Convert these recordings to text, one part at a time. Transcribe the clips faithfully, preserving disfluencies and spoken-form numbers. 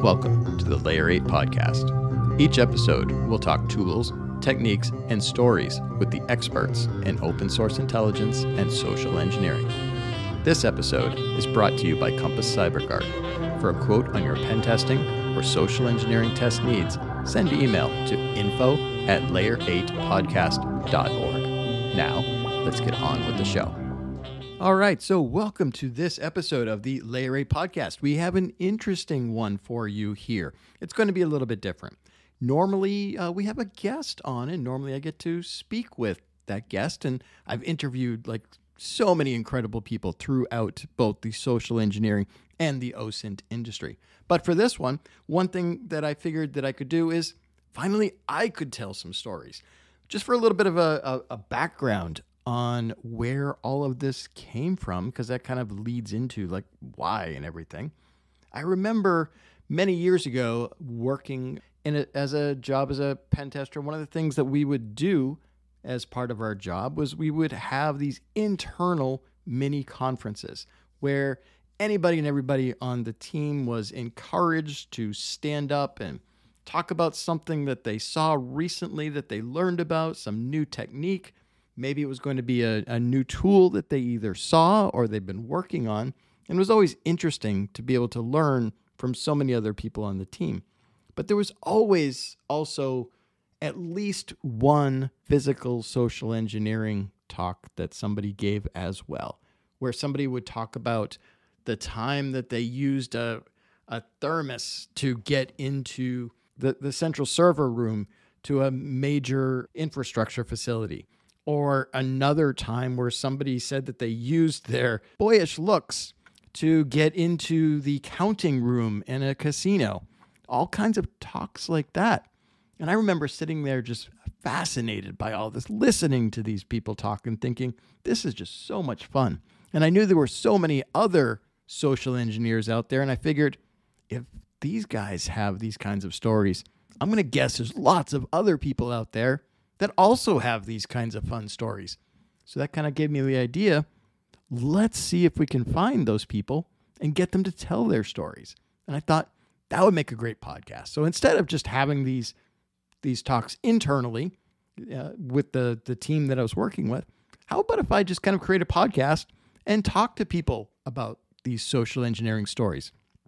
Welcome to the Layer eight podcast. Each episode, we'll talk tools, techniques, and stories with the experts in open source intelligence and social engineering. This episode is brought to you by Compass CyberGuard. For a quote on your pen testing or social engineering test needs, send an email to info at layer eight podcast dot org. Now, let's get on with the show. All right, so welcome to this episode of the Layer eight podcast. We have an interesting one for you here. It's going to be a little bit different. Normally, uh, we have a guest on, and normally I get to speak with that guest, and I've interviewed like so many incredible people throughout both the social engineering and the O S I N T industry. But for this one, one thing that I figured that I could do is finally I could tell some stories. Just for a little bit of a, a, a background on where all of this came from, because that kind of leads into like why and everything. I remember many years ago working in a, as a job as a pen tester. One of the things that we would do as part of our job was we would have these internal mini conferences where anybody and everybody on the team was encouraged to stand up and talk about something that they saw recently that they learned about, some new technique. Maybe it was going to be a, a new tool that they either saw or they've been working on. And it was always interesting to be able to learn from so many other people on the team. But there was always also at least one physical social engineering talk that somebody gave as well, where somebody would talk about the time that they used a, a thermos to get into the, the central server room to a major infrastructure facility. Or another time where somebody said that they used their boyish looks to get into the counting room in a casino. All kinds of talks like that. And I remember sitting there just fascinated by all this, listening to these people talk and thinking, this is just so much fun. And I knew there were so many other social engineers out there. And I figured if these guys have these kinds of stories, I'm going to guess there's lots of other people out there that also have these kinds of fun stories. So that kind of gave me the idea, let's see if we can find those people and get them to tell their stories. And I thought that would make a great podcast. So instead of just having these these talks internally uh, with the, the team that I was working with, how about if I just kind of create a podcast and talk to people about these social engineering stories?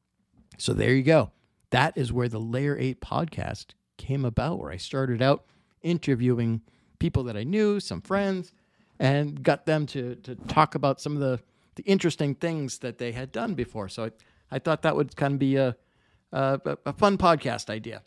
So there you go. That is where the Layer eight podcast came about, where I started out interviewing people that I knew, some friends, and got them to to talk about some of the, the interesting things that they had done before. So I, I thought that would kind of be a, a, a fun podcast idea.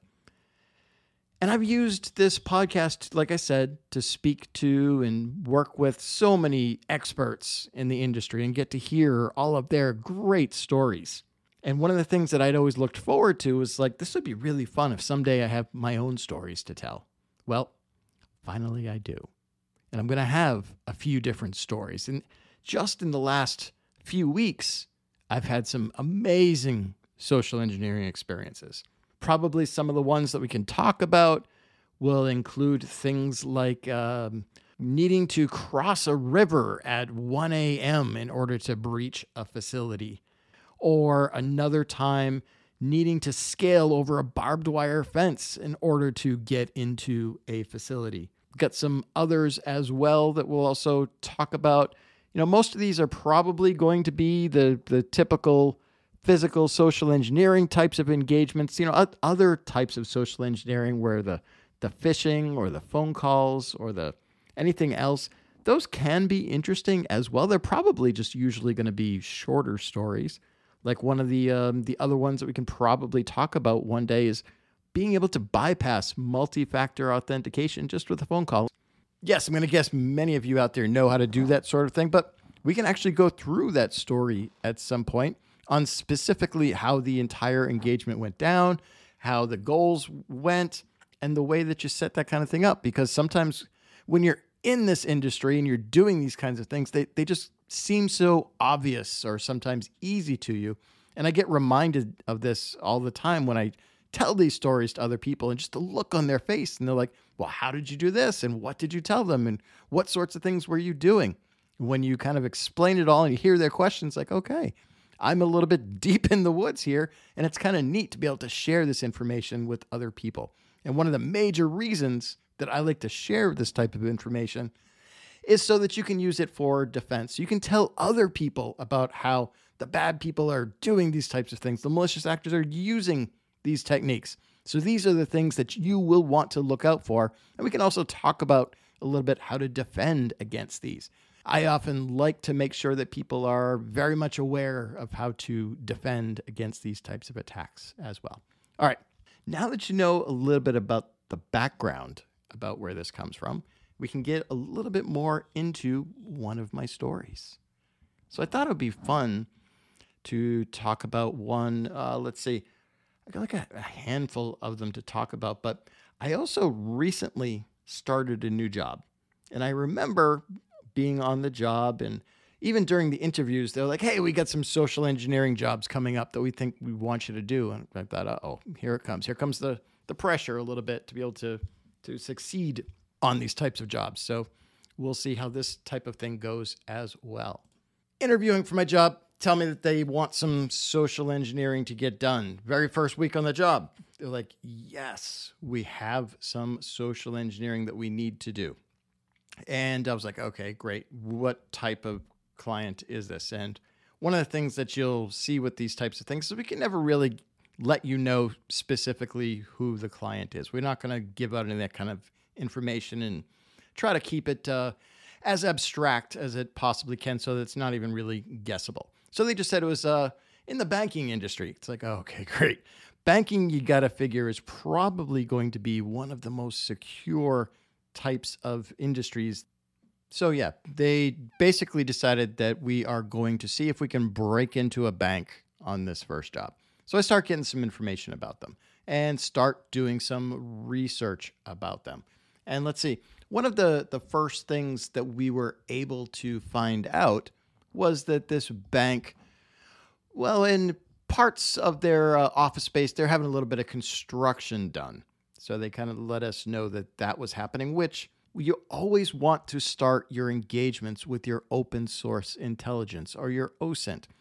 And I've used this podcast, like I said, to speak to and work with so many experts in the industry and get to hear all of their great stories. And one of the things that I'd always looked forward to was like, this would be really fun if someday I have my own stories to tell. Well, finally I do. And I'm going to have a few different stories. And just in the last few weeks, I've had some amazing social engineering experiences. Probably some of the ones that we can talk about will include things like um, needing to cross a river at one a.m. in order to breach a facility. Or another time, needing to scale over a barbed wire fence in order to get into a facility. Got some others as well that we'll also talk about. You know, most of these are probably going to be the, the typical physical social engineering types of engagements. You know, other types of social engineering where the, the phishing or the phone calls or the anything else, those can be interesting as well. They're probably just usually going to be shorter stories. Like one of the um, the other ones that we can probably talk about one day is being able to bypass multi-factor authentication just with a phone call. Yes, I'm going to guess many of you out there know how to do that sort of thing, but we can actually go through that story at some point on specifically how the entire engagement went down, how the goals went, and the way that you set that kind of thing up. Because sometimes when you're in this industry and you're doing these kinds of things, they, they just seem so obvious or sometimes easy to you. And I get reminded of this all the time when I tell these stories to other people and just the look on their face. And they're like, well, how did you do this? And what did you tell them? And what sorts of things were you doing? When you kind of explain it all and you hear their questions, like, okay, I'm a little bit deep in the woods here, and it's kind of neat to be able to share this information with other people. And one of the major reasons that I like to share this type of information is so that you can use it for defense. You can tell other people about how the bad people are doing these types of things. The malicious actors are using these techniques. So these are the things that you will want to look out for. And we can also talk about a little bit how to defend against these. I often like to make sure that people are very much aware of how to defend against these types of attacks as well. All right. Now that you know a little bit about the background about where this comes from, we can get a little bit more into one of my stories. So I thought it would be fun to talk about one, uh, let's see, I got like a, a handful of them to talk about, but I also recently started a new job. And I remember being on the job, and even during the interviews, they're like, hey, we got some social engineering jobs coming up that we think we want you to do. And I thought, uh-oh, here it comes. Here comes the, the pressure a little bit to be able to, to succeed on these types of jobs. So we'll see how this type of thing goes as well. Interviewing for my job, tell me that they want some social engineering to get done. Very first week on the job, they're like, yes, we have some social engineering that we need to do. And I was like, okay, great. What type of client is this? And one of the things that you'll see with these types of things is we can never really let you know specifically who the client is. We're not going to give out any of that kind of information and try to keep it uh, as abstract as it possibly can so that it's not even really guessable. So they just said it was uh, in the banking industry. It's like, oh, okay, great. Banking, you got to figure, is probably going to be one of the most secure types of industries. So yeah, they basically decided that we are going to see if we can break into a bank on this first job. So I start getting some information about them and start doing some research about them. And let's see, one of the, the first things that we were able to find out was that this bank, well, in parts of their uh, office space, they're having a little bit of construction done. So they kind of let us know that that was happening, which you always want to start your engagements with your open source intelligence or your O S I N T.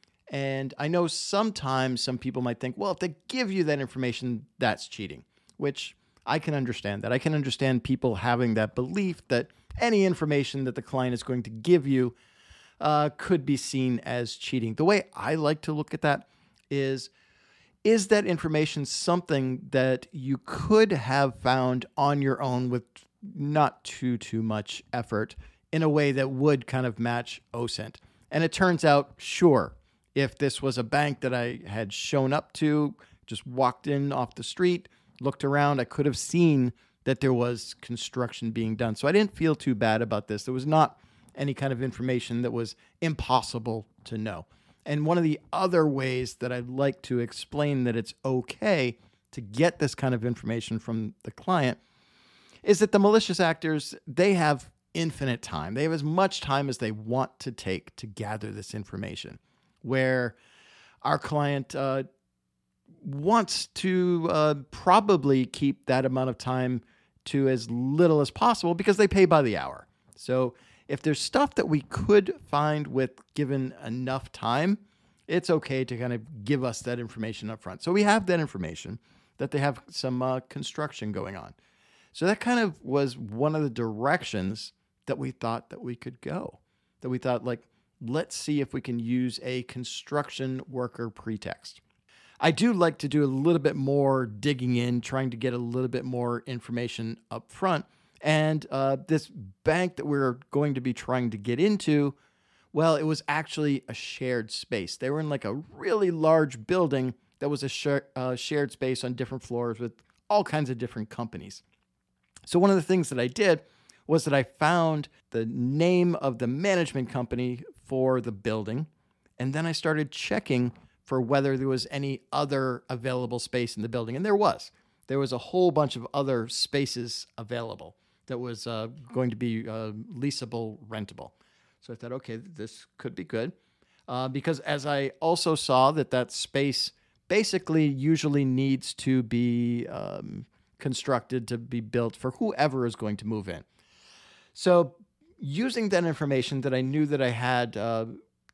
And I know sometimes some people might think, well, if they give you that information, that's cheating, which I can understand that. I can understand people having that belief that any information that the client is going to give you uh, could be seen as cheating. The way I like to look at that is, is that information something that you could have found on your own with not too, too much effort in a way that would kind of match O S I N T? And it turns out, sure, if this was a bank that I had shown up to, just walked in off the street, looked around, I could have seen that there was construction being done. So I didn't feel too bad about this. There was not any kind of information that was impossible to know. And one of the other ways that I'd like to explain that it's okay to get this kind of information from the client is that the malicious actors, they have infinite time. They have as much time as they want to take to gather this information, where our client uh, wants to uh, probably keep that amount of time to as little as possible because they pay by the hour. So if there's stuff that we could find with given enough time, it's okay to kind of give us that information up front. So we have that information that they have some uh, construction going on. So that kind of was one of the directions that we thought that we could go, that we thought, like, let's see if we can use a construction worker pretext. I do like to do a little bit more digging in, trying to get a little bit more information up front. And uh, this bank that we're going to be trying to get into, well, it was actually a shared space. They were in like a really large building that was a sh- uh, shared space on different floors with all kinds of different companies. So one of the things that I did was that I found the name of the management company for the building, and then I started checking for whether there was any other available space in the building. And there was. There was a whole bunch of other spaces available that was uh, going to be uh, leasable, rentable. So I thought, okay, this could be good. Uh, because as I also saw that that space basically usually needs to be um, constructed to be built for whoever is going to move in. So using that information that I knew that I had uh,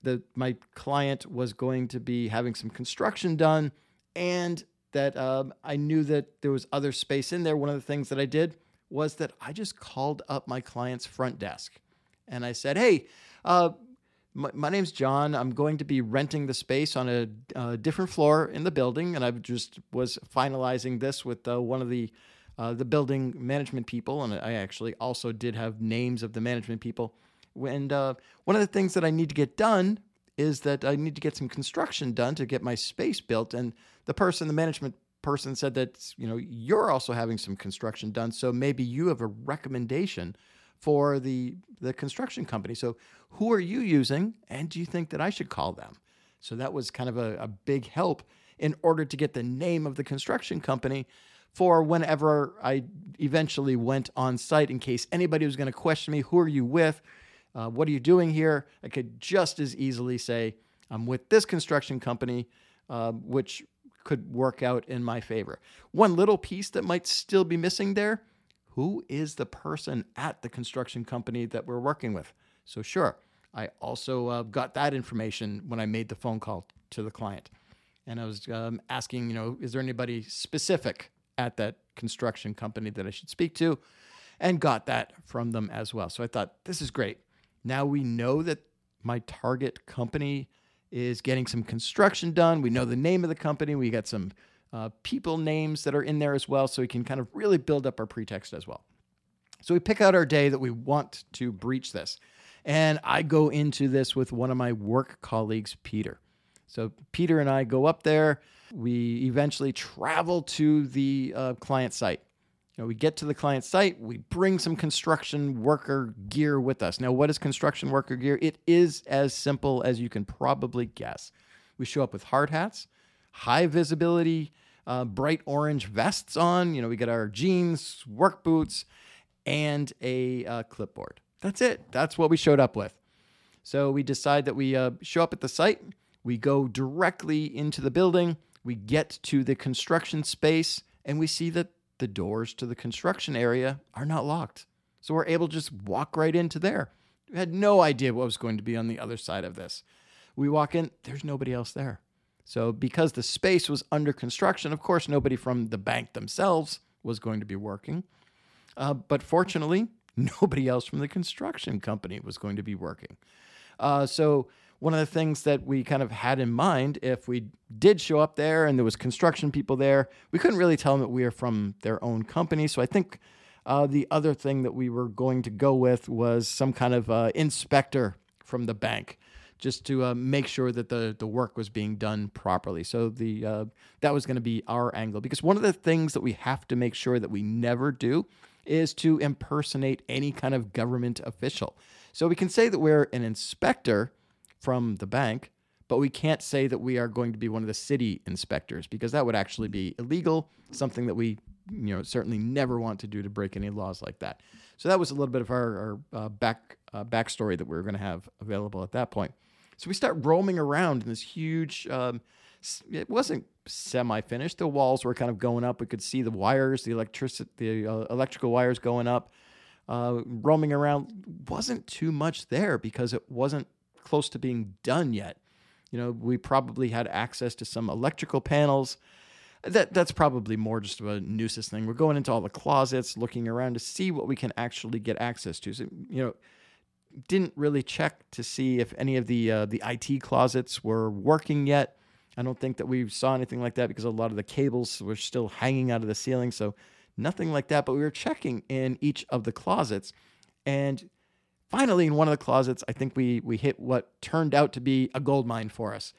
that my client was going to be having some construction done, and that um, I knew that there was other space in there. One of the things that I did was that I just called up my client's front desk and I said, hey, uh, my, my name's John. I'm going to be renting the space on a, a different floor in the building. And I just was finalizing this with uh, one of the uh, the building management people. And I actually also did have names of the management people. And uh, one of the things that I need to get done is that I need to get some construction done to get my space built. And the person, the management person said that, you know, you're also having some construction done. So maybe you have a recommendation for the, the construction company. So who are you using? And do you think that I should call them? So that was kind of a, a big help in order to get the name of the construction company for whenever I eventually went on site, in case anybody was going to question me, who are you with? Uh, what are you doing here? I could just as easily say, I'm with this construction company, uh, which could work out in my favor. One little piece that might still be missing there, who is the person at the construction company that we're working with? So sure, I also uh, got that information when I made the phone call to the client. And I was um, asking, you know, is there anybody specific at that construction company that I should speak to? And got that from them as well. So I thought, this is great. Now we know that my target company is getting some construction done. We know the name of the company. We got some uh, people names that are in there as well, so we can kind of really build up our pretext as well. So we pick out our day that we want to breach this. And I go into this with one of my work colleagues, Peter. So Peter and I go up there. We eventually travel to the uh, client site. You know, we get to the client site, we bring some construction worker gear with us. Now, what is construction worker gear? It is as simple as you can probably guess. We show up with hard hats, high visibility, uh, bright orange vests on. You know, we get our jeans, work boots, and a uh, clipboard. That's it. That's what we showed up with. So we decide that we uh, show up at the site. We go directly into the building. We get to the construction space, and we see that the doors to the construction area are not locked. So we're able to just walk right into there. We had no idea what was going to be on the other side of this. We walk in, there's nobody else there. So because the space was under construction, of course, nobody from the bank themselves was going to be working. Uh, but fortunately, nobody else from the construction company was going to be working. Uh, so one of the things that we kind of had in mind, if we did show up there and there was construction people there, we couldn't really tell them that we are from their own company. So I think uh, the other thing that we were going to go with was some kind of uh, inspector from the bank, just to uh, make sure that the, the work was being done properly. So the uh, that was going to be our angle. Because one of the things that we have to make sure that we never do is to impersonate any kind of government official. So we can say that we're an inspector from the bank, but we can't say that we are going to be one of the city inspectors, because that would actually be illegal, something that we you know certainly never want to do, to break any laws like that. So that was a little bit of our, our uh, back uh, backstory that we were going to have available at that point. So we start roaming around in this huge, um, it wasn't semi-finished. The walls were kind of going up. We could see the wires, the electricity, the uh, electrical wires going up. Uh, roaming around, wasn't too much there because it wasn't close to being done yet. You know, we probably had access to some electrical panels. That that's probably more just of a nuisance thing. We're going into all the closets, looking around to see what we can actually get access to. So, you know, didn't really check to see if any of the uh, the I T closets were working yet. I don't think that we saw anything like that because a lot of the cables were still hanging out of the ceiling. So nothing like that. But we were checking in each of the closets, and finally, in one of the closets, I think we we hit what turned out to be a gold mine for us.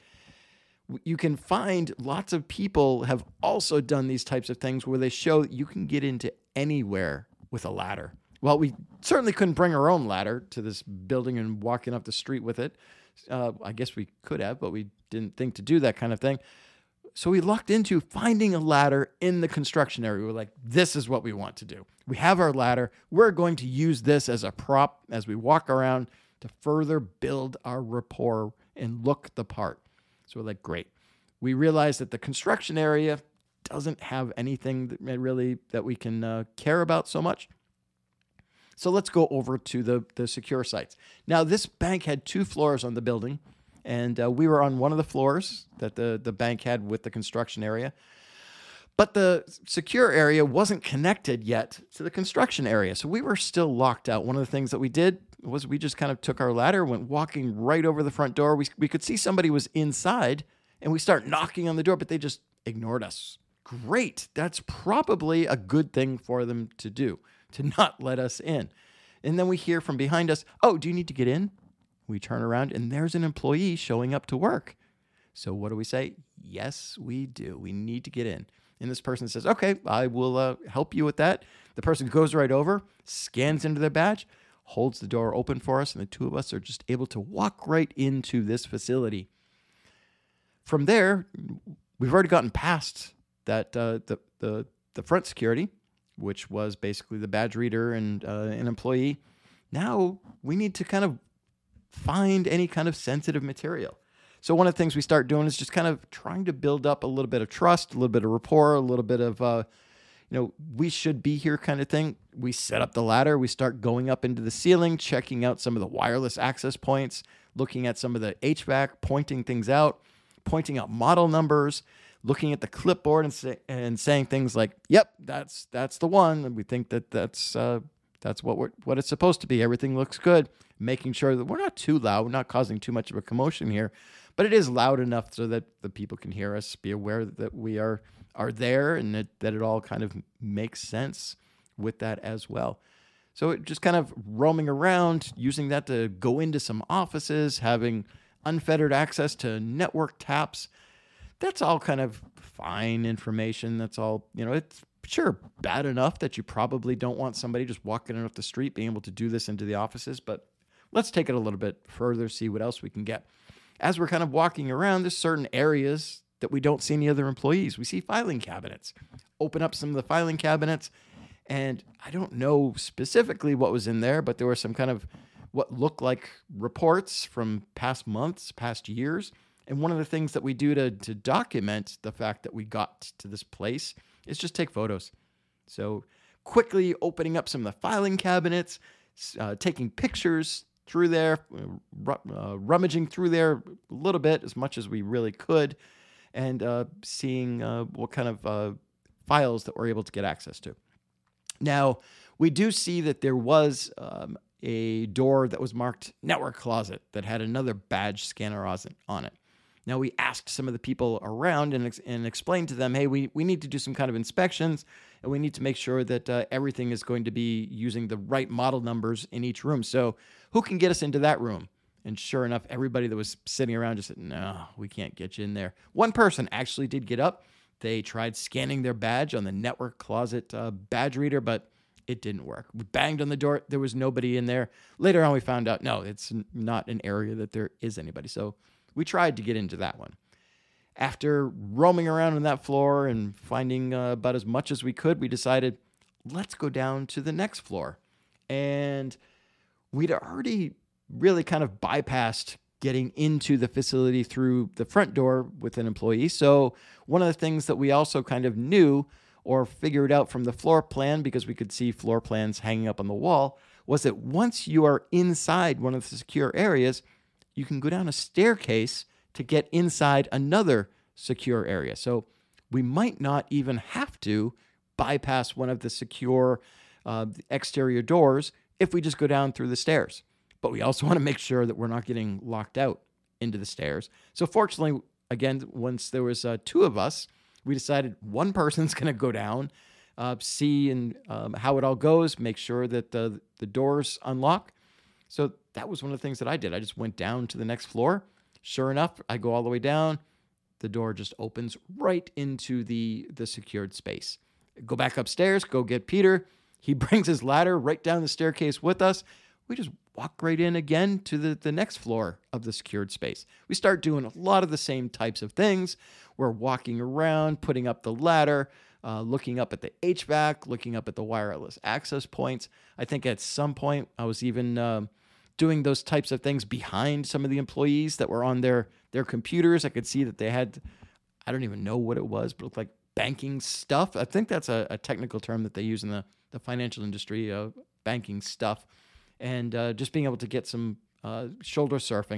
You can find lots of people have also done these types of things where they show that you can get into anywhere with a ladder. Well, we certainly couldn't bring our own ladder to this building and walking up the street with it. Uh, I guess we could have, but we didn't think to do that kind of thing. So we lucked into finding a ladder in the construction area. We were like, this is what we want to do. We have our ladder. We're going to use this as a prop as we walk around to further build our rapport and look the part. So we're like, great. We realized that the construction area doesn't have anything that really that we can uh, care about so much. So let's go over to the, the secure sites. Now, this bank had two floors on the building, And uh, we were on one of the floors that the, the bank had with the construction area. But the secure area wasn't connected yet to the construction area. So we were still locked out. One of the things that we did was we just kind of took our ladder, went walking right over the front door. We, we could see somebody was inside, and we start knocking on the door, but they just ignored us. Great. That's probably a good thing for them to do, to not let us in. And then we hear from behind us, oh, do you need to get in? We turn around, and there's an employee showing up to work. So what do we say? Yes, we do. We need to get in. And this person says, okay, I will uh, help you with that. The person goes right over, scans into their badge, holds the door open for us, and the two of us are just able to walk right into this facility. From there, we've already gotten past that uh, the, the the front security, which was basically the badge reader and uh, an employee. Now we need to kind of find any kind of sensitive material. So one of the things we start doing is just kind of trying to build up a little bit of trust, a little bit of rapport, a little bit of, uh, you know, we should be here kind of thing. We set up the ladder. We start going up into the ceiling, checking out some of the wireless access points, looking at some of the H V A C, pointing things out, pointing out model numbers, looking at the clipboard and, say, and saying things like, yep, that's that's the one. And we think that that's uh, that's what we're, what it's supposed to be. Everything looks good. Making sure that we're not too loud, we're not causing too much of a commotion here, but it is loud enough so that the people can hear us, be aware that we are are there, and that, that it all kind of makes sense with that as well. So it just kind of roaming around, using that to go into some offices, having unfettered access to network taps. That's all kind of fine information. That's all, you know, it's sure bad enough that you probably don't want somebody just walking off the street being able to do this into the offices, but let's take it a little bit further, see what else we can get. As we're kind of walking around, there's certain areas that we don't see any other employees. We see filing cabinets. Open up some of the filing cabinets, and I don't know specifically what was in there, but there were some kind of what looked like reports from past months, past years. And one of the things that we do to, to document the fact that we got to this place is just take photos. So quickly opening up some of the filing cabinets, uh, taking pictures through there, uh, rummaging through there a little bit, as much as we really could, and uh, seeing uh, what kind of uh, files that we're able to get access to. Now, we do see that there was um, a door that was marked network closet that had another badge scanner on it. Now, we asked some of the people around and, ex- and explained to them, hey, we, we need to do some kind of inspections, and we need to make sure that uh, everything is going to be using the right model numbers in each room. So who can get us into that room? And sure enough, everybody that was sitting around just said, no, we can't get you in there. One person actually did get up. They tried scanning their badge on the network closet uh, badge reader, but it didn't work. We banged on the door. There was nobody in there. Later on, we found out, no, it's not an area that there is anybody. So we tried to get into that one. After roaming around on that floor and finding uh, about as much as we could, we decided, let's go down to the next floor. And we'd already really kind of bypassed getting into the facility through the front door with an employee. So one of the things that we also kind of knew or figured out from the floor plan, because we could see floor plans hanging up on the wall, was that once you are inside one of the secure areas, you can go down a staircase to get inside another secure area. So we might not even have to bypass one of the secure uh, exterior doors if we just go down through the stairs. But we also want to make sure that we're not getting locked out into the stairs. So fortunately, again, once there was uh, two of us, we decided one person's going to go down, uh, see and um, how it all goes, make sure that the, the doors unlock. So that was one of the things that I did. I just went down to the next floor. Sure enough, I go all the way down. The door just opens right into the, the secured space. Go back upstairs, go get Peter. He brings his ladder right down the staircase with us. We just walk right in again to the, the next floor of the secured space. We start doing a lot of the same types of things. We're walking around, putting up the ladder, uh, looking up at the H V A C, looking up at the wireless access points. I think at some point I was even um, doing those types of things behind some of the employees that were on their, their computers. I could see that they had, I don't even know what it was, but it looked like banking stuff. I think that's a, a technical term that they use in the, the financial industry, uh, banking stuff. And uh, just being able to get some uh, shoulder surfing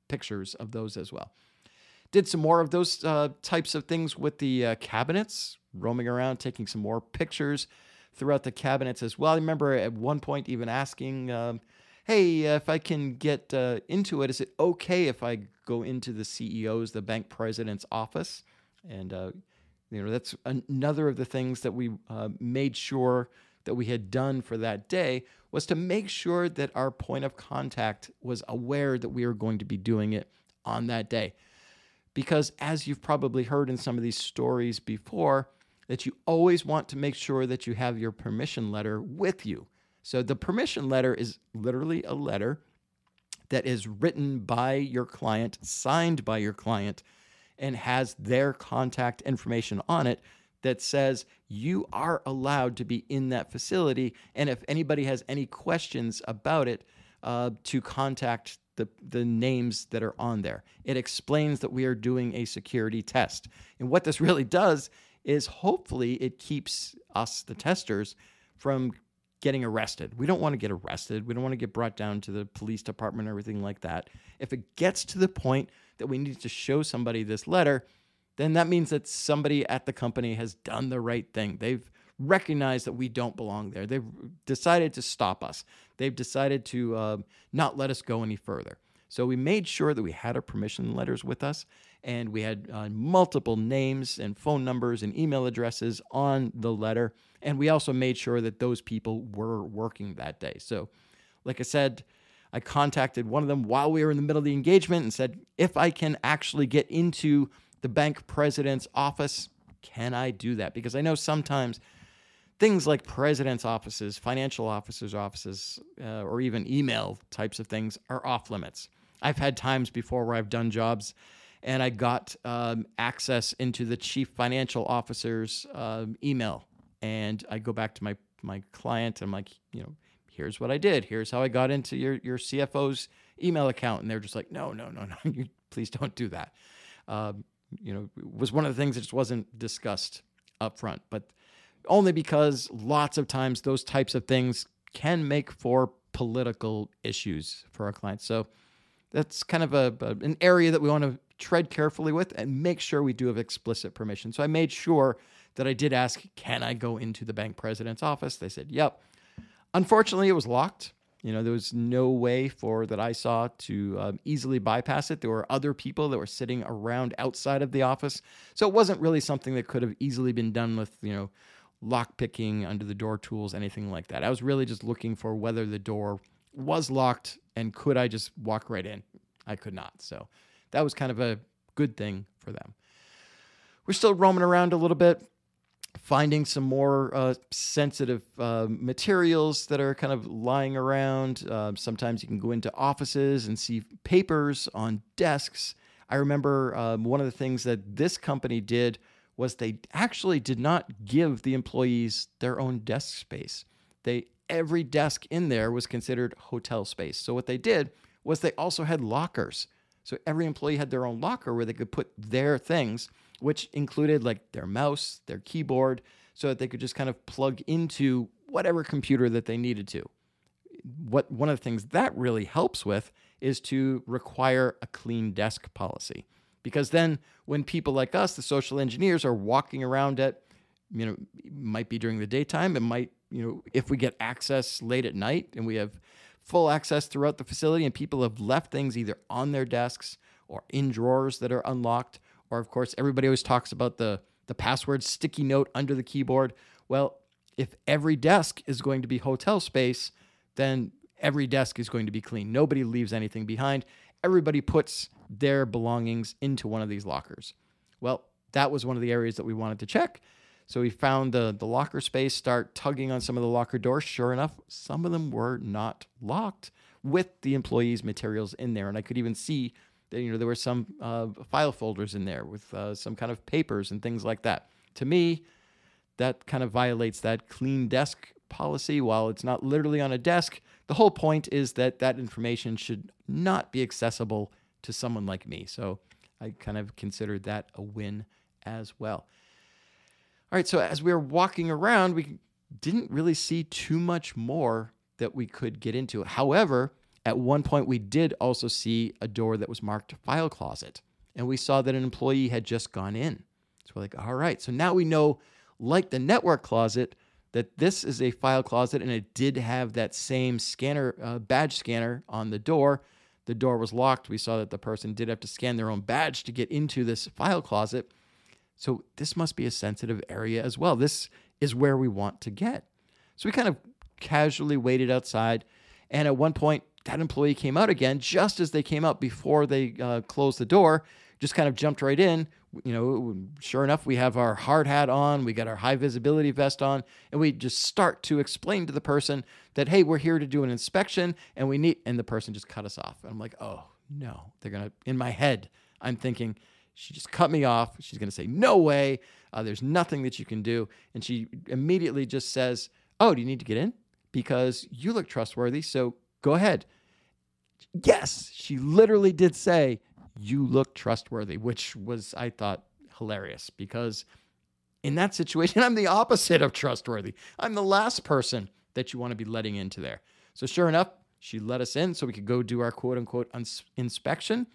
pictures of those as well. Did some more of those uh, types of things with the uh, cabinets, roaming around, taking some more pictures throughout the cabinets as well. I remember at one point even asking, um, hey, if I can get uh, into it, is it okay if I go into the C E O's, the bank president's office? And, uh, you know, that's another of the things that we uh, made sure that we had done for that day, was to make sure that our point of contact was aware that we were going to be doing it on that day. Because as you've probably heard in some of these stories before, that you always want to make sure that you have your permission letter with you. So the permission letter is literally a letter that is written by your client, signed by your client, and has their contact information on it that says you are allowed to be in that facility. And if anybody has any questions about it, uh, to contact the, the names that are on there. It explains that we are doing a security test. And what this really does is hopefully it keeps us, the testers, from getting arrested. We don't want to get arrested. We don't want to get brought down to the police department or everything like that. If it gets to the point that we need to show somebody this letter, then that means that somebody at the company has done the right thing. They've recognized that we don't belong there. They've decided to stop us. They've decided to uh, not let us go any further. So we made sure that we had our permission letters with us, and we had uh, multiple names and phone numbers and email addresses on the letter. And we also made sure that those people were working that day. So like I said, I contacted one of them while we were in the middle of the engagement and said, if I can actually get into the bank president's office, can I do that? Because I know sometimes things like president's offices, financial officers' offices, uh, or even email types of things are off limits. I've had times before where I've done jobs and I got um, access into the chief financial officer's uh, email. And I go back to my, my client and I'm like, you know, here's what I did. Here's how I got into your, your C F O's email account. And they're just like, no, no, no, no, you, please don't do that. Um, you know, it was one of the things that just wasn't discussed up front, but only because lots of times those types of things can make for political issues for our clients. So that's kind of a, a an area that we want to tread carefully with and make sure we do have explicit permission. So I made sure that I did ask, can I go into the bank president's office? They said, yep. Unfortunately, it was locked. You know, there was no way for that I saw to um, easily bypass it. There were other people that were sitting around outside of the office. So it wasn't really something that could have easily been done with, you know, lock picking, under the door tools, anything like that. I was really just looking for whether the door was locked and could I just walk right in? I could not. So that was kind of a good thing for them. We're still roaming around a little bit, finding some more uh, sensitive uh, materials that are kind of lying around. Uh, sometimes you can go into offices and see papers on desks. I remember um, one of the things that this company did was they actually did not give the employees their own desk space. They every desk in there was considered hotel space. So what they did was they also had lockers. So every employee had their own locker where they could put their things, which included like their mouse, their keyboard, so that they could just kind of plug into whatever computer that they needed to. What one of the things that really helps with is to require a clean desk policy. Because then when people like us, the social engineers, are walking around at, you know, it might be during the daytime, it might, you know, if we get access late at night and we have full access throughout the facility and people have left things either on their desks or in drawers that are unlocked, or of course, everybody always talks about the, the password sticky note under the keyboard. Well, if every desk is going to be hotel space, then every desk is going to be clean. Nobody leaves anything behind. Everybody puts their belongings into one of these lockers. Well, that was one of the areas that we wanted to check. So we found the, the locker space, start tugging on some of the locker doors. Sure enough, some of them were not locked with the employees' materials in there. And I could even see that, you know, there were some uh, file folders in there with uh, some kind of papers and things like that. To me, that kind of violates that clean desk policy. While it's not literally on a desk, the whole point is that that information should not be accessible to someone like me. So I kind of considered that a win as well. All right, so as we were walking around, we didn't really see too much more that we could get into. However, At one point, we did also see a door that was marked file closet, and we saw that an employee had just gone in. So we're like, all right, so now we know, like the network closet, that this is a file closet, and it did have that same scanner, uh, badge scanner on the door. The door was locked. We saw that the person did have to scan their own badge to get into this file closet. So this must be a sensitive area as well. This is where we want to get. So we kind of casually waited outside, and at one point, that employee came out again, just as they came out before they uh, closed the door, just kind of jumped right in. You know, sure enough, we have our hard hat on, we got our high visibility vest on, and we just start to explain to the person that, hey, we're here to do an inspection, and we need, and the person just cut us off. And I'm like, oh, no, they're going to, in my head, I'm thinking, she just cut me off. She's going to say, no way, uh, there's nothing that you can do. And she immediately just says, oh, do you need to get in? Because you look trustworthy, so go ahead. Yes, she literally did say, you look trustworthy, which was, I thought, hilarious, because in that situation, I'm the opposite of trustworthy. I'm the last person that you want to be letting into there. So sure enough, she let us in so we could go do our quote unquote uns- inspection.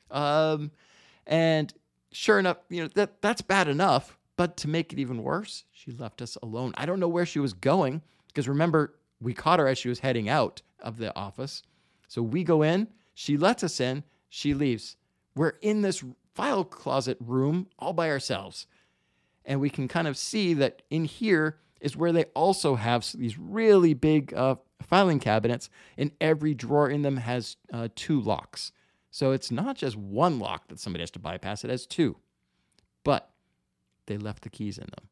Um, and sure enough, you know, that that's bad enough, but to make it even worse, she left us alone. I don't know where she was going, because remember, we caught her as she was heading out of the office. So we go in, she lets us in, she leaves. We're in this file closet room all by ourselves. And we can kind of see that in here is where they also have these really big uh, filing cabinets, and every drawer in them has uh, two locks. So it's not just one lock that somebody has to bypass, it has two. But they left the keys in them.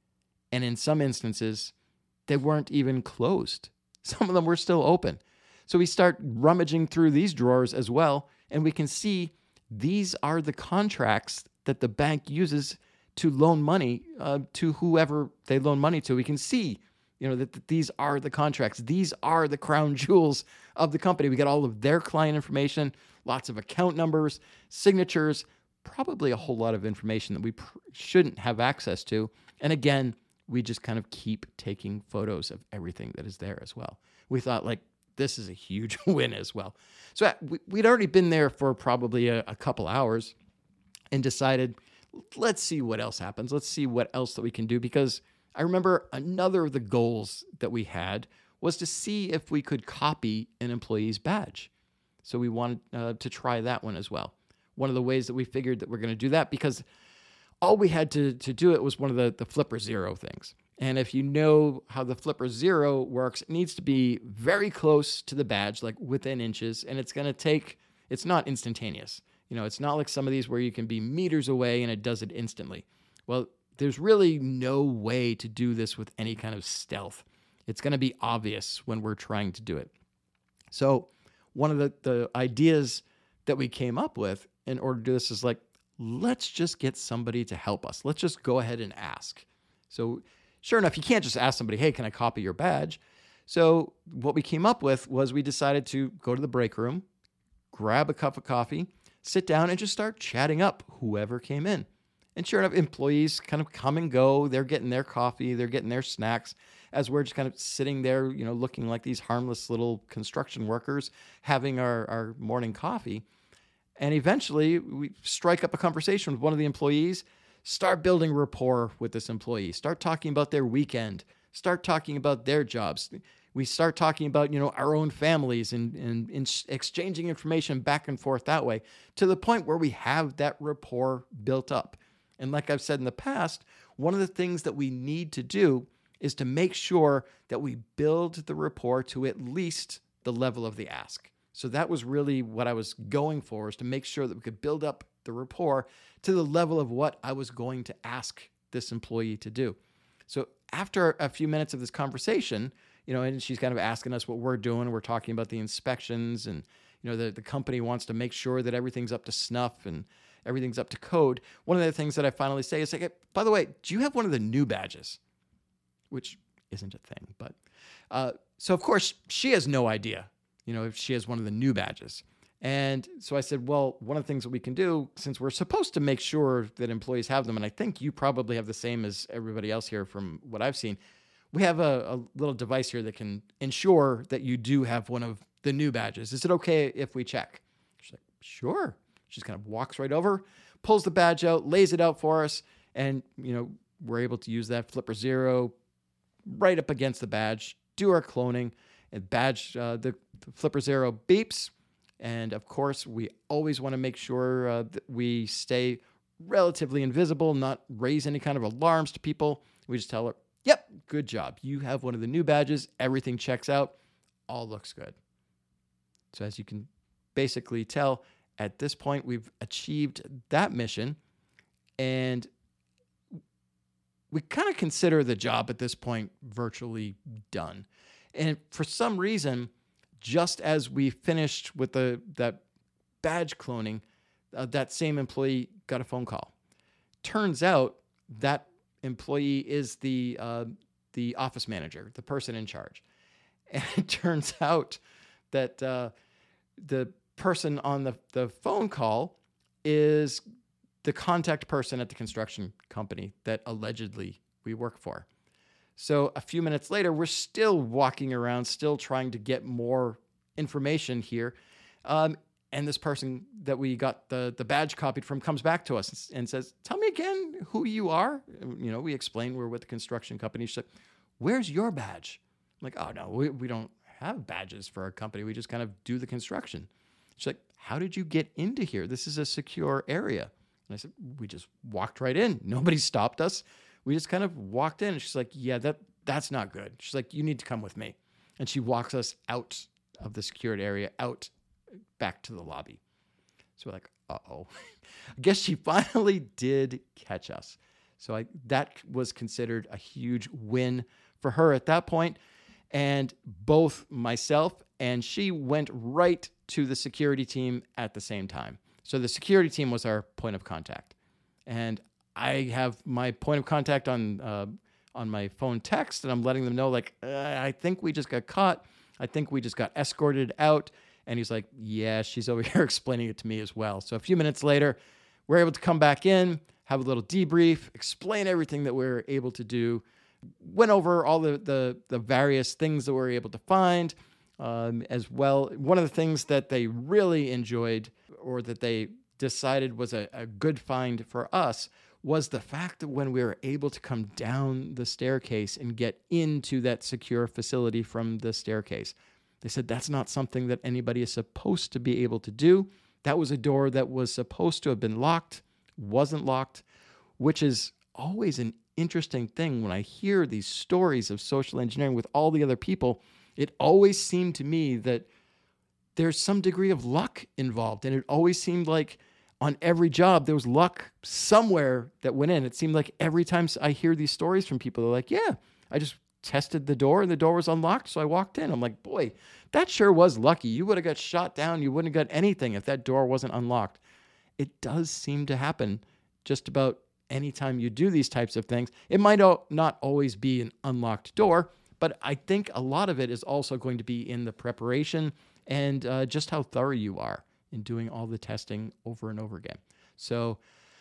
And in some instances, they weren't even closed. Some of them were still open. So we start rummaging through these drawers as well, and we can see these are the contracts that the bank uses to loan money uh, to whoever they loan money to. We can see, you know, that, that these are the contracts. These are the crown jewels of the company. We get all of their client information, lots of account numbers, signatures, probably a whole lot of information that we pr- shouldn't have access to. And again, we just kind of keep taking photos of everything that is there as well. We thought, like, this is a huge win as well. So we'd already been there for probably a, a couple hours and decided, let's see what else happens. Let's see what else that we can do. Because I remember another of the goals that we had was to see if we could copy an employee's badge. So we wanted uh, to try that one as well. One of the ways that we figured that we're going to do that, because all we had to, to do it was one of the, the Flipper Zero things. And if you know how the Flipper Zero works, it needs to be very close to the badge, like within inches, and it's going to take, it's not instantaneous. You know, it's not like some of these where you can be meters away and it does it instantly. Well, there's really no way to do this with any kind of stealth. It's going to be obvious when we're trying to do it. So one of the, the ideas that we came up with in order to do this is like, let's just get somebody to help us. Let's just go ahead and ask. So sure enough, you can't just ask somebody, hey, can I copy your badge? So what we came up with was we decided to go to the break room, grab a cup of coffee, sit down, and just start chatting up whoever came in. And sure enough, employees kind of come and go. They're getting their coffee, they're getting their snacks, as we're just kind of sitting there, you know, looking like these harmless little construction workers, having our, our morning coffee. And eventually, we strike up a conversation with one of the employees, start building rapport with this employee, start talking about their weekend, start talking about their jobs. We start talking about, you know, our own families and, and, and exchanging information back and forth that way, to the point where we have that rapport built up. And like I've said in the past, one of the things that we need to do is to make sure that we build the rapport to at least the level of the ask. So that was really what I was going for, is to make sure that we could build up the rapport to the level of what I was going to ask this employee to do. So after a few minutes of this conversation, you know, and she's kind of asking us what we're doing. We're talking about the inspections, and, you know, the, the company wants to make sure that everything's up to snuff and everything's up to code. One of the things that I finally say is like, hey, by the way, do you have one of the new badges? Which isn't a thing, but, uh, so of course she has no idea, you know, if she has one of the new badges. And so I said, well, one of the things that we can do, since we're supposed to make sure that employees have them, and I think you probably have the same as everybody else here from what I've seen, we have a, a little device here that can ensure that you do have one of the new badges. Is it okay if we check? She's like, sure. She just kind of walks right over, pulls the badge out, lays it out for us. And, you know, we're able to use that Flipper Zero right up against the badge, do our cloning, and badge, uh, the, the Flipper Zero beeps. And of course, we always want to make sure uh, that we stay relatively invisible, not raise any kind of alarms to people. We just tell her, yep, good job. You have one of the new badges. Everything checks out. All looks good. So as you can basically tell, at this point, we've achieved that mission. And we kind of consider the job at this point virtually done. And for some reason, just as we finished with the that badge cloning, uh, that same employee got a phone call. Turns out that employee is the uh, the office manager, the person in charge. And it turns out that uh, the person on the, the phone call is the contact person at the construction company that allegedly we work for. So a few minutes later, we're still walking around, still trying to get more information here. Um, and this person that we got the, the badge copied from comes back to us and says, tell me again who you are. You know, we explain we're with the construction company. She's like, where's your badge? I'm like, oh, no, we, we don't have badges for our company. We just kind of do the construction. She's like, how did you get into here? This is a secure area. And I said, we just walked right in. Nobody stopped us. We just kind of walked in. And she's like, yeah, that that's not good. She's like, you need to come with me. And she walks us out of the secured area, out back to the lobby. So we're like, uh-oh. I guess she finally did catch us. So I, that was considered a huge win for her at that point. And both myself and she went right to the security team at the same time. So the security team was our point of contact. And I have my point of contact on uh, on my phone text, and I'm letting them know, like, uh, I think we just got caught. I think we just got escorted out. And he's like, yeah, she's over here explaining it to me as well. So a few minutes later, we're able to come back in, have a little debrief, explain everything that we're able to do, went over all the, the, the various things that we were able to find um, as well. One of the things that they really enjoyed, or that they decided was a, a good find for us, was the fact that when we were able to come down the staircase and get into that secure facility from the staircase. They said that's not something that anybody is supposed to be able to do. That was a door that was supposed to have been locked, wasn't locked, which is always an interesting thing. When I hear these stories of social engineering with all the other people, it always seemed to me that there's some degree of luck involved. And it always seemed like on every job, there was luck somewhere that went in. It seemed like every time I hear these stories from people, they're like, yeah, I just tested the door and the door was unlocked, so I walked in. I'm like, boy, that sure was lucky. You would have got shot down. You wouldn't have got anything if that door wasn't unlocked. It does seem to happen just about any time you do these types of things. It might not always be an unlocked door, but I think a lot of it is also going to be in the preparation and uh, just how thorough you are in doing all the testing over and over again. So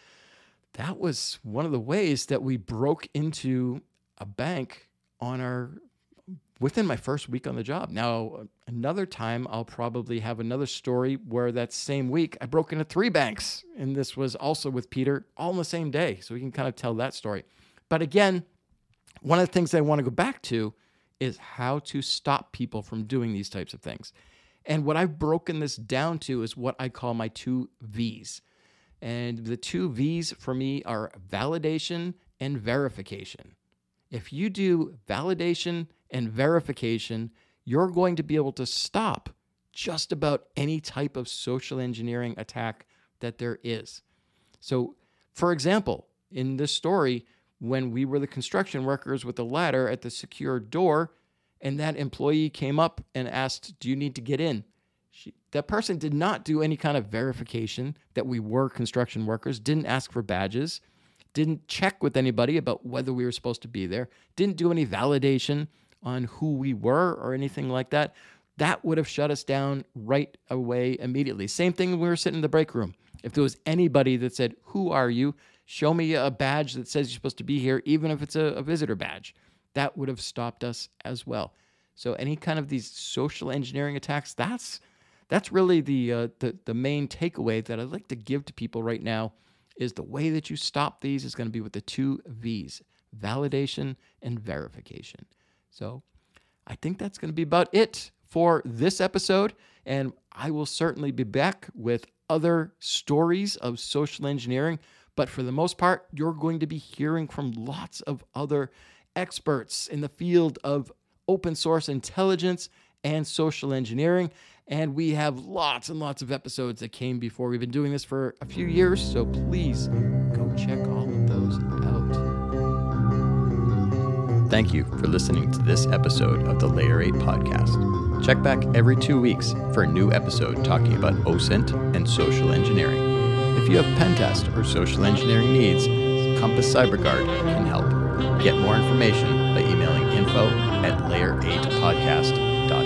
that was one of the ways that we broke into a bank on our within my first week on the job. Now, another time I'll probably have another story where that same week I broke into three banks, and this was also with Peter, all in the same day. So we can kind of tell that story. But again, one of the things I want to go back to is how to stop people from doing these types of things. And what I've broken this down to is what I call my two V's. And the two V's for me are validation and verification. If you do validation and verification, you're going to be able to stop just about any type of social engineering attack that there is. So, for example, in this story, when we were the construction workers with the ladder at the secure door, and that employee came up and asked, do you need to get in? She, that person did not do any kind of verification that we were construction workers, didn't ask for badges, didn't check with anybody about whether we were supposed to be there, didn't do any validation on who we were or anything like that. That would have shut us down right away immediately. Same thing when we were sitting in the break room. If there was anybody that said, who are you? Show me a badge that says you're supposed to be here, even if it's a, a visitor badge. That would have stopped us as well. So any kind of these social engineering attacks, that's that's really the uh, the the main takeaway that I'd like to give to people right now. Is the way that you stop these is going to be with the two V's: validation and verification. So I think that's going to be about it for this episode, and I will certainly be back with other stories of social engineering. But for the most part, you're going to be hearing from lots of other experts in the field of open source intelligence and social engineering. And we have lots and lots of episodes that came before. We've been doing this for a few years, so please go check all of those out. Thank you for listening to this episode of the Layer eight podcast. Check back every two weeks for a new episode talking about OSINT and social engineering. If you have pen test or social engineering needs, Compass CyberGuard can help. Get more information by emailing info at layer eight podcast dot com.